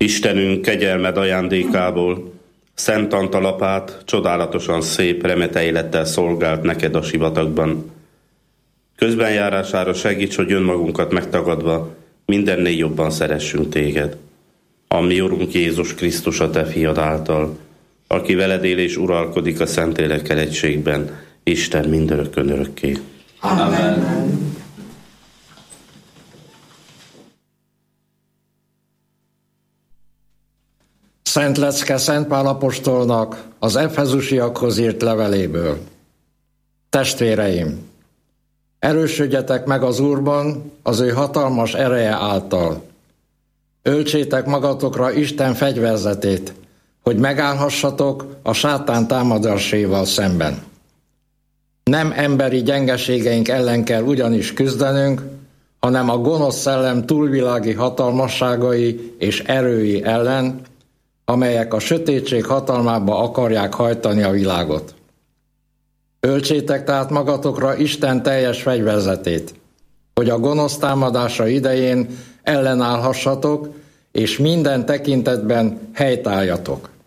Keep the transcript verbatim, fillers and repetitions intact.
Istenünk kegyelmed ajándékából Szent Antalapát csodálatosan szép remeteilettel szolgált neked a sivatagban. Közbenjárására segíts, hogy önmagunkat megtagadva mindennél jobban szeressünk téged. A mi Urunk Jézus Krisztus a te fiad által, aki veled él és uralkodik a Szentlélekkel egységben, Isten mindörökkön örökké. Amen. Szent lecke Szent Pál apostolnak az Efezusiakhoz írt leveléből. Testvéreim, erősödjetek meg az Úrban, az ő hatalmas ereje által. Öltsétek magatokra Isten fegyverzetét, hogy megállhassatok a sátán támadásaival szemben. Nem emberi gyengeségeink ellen kell ugyanis küzdenünk, hanem a gonosz szellem túlvilági hatalmasságai és erői ellen, amelyek a sötétség hatalmába akarják hajtani a világot. Öltsétek tehát magatokra Isten teljes fegyverzetét, hogy a gonosz támadása idején ellenállhassatok, és minden tekintetben helytálljatok.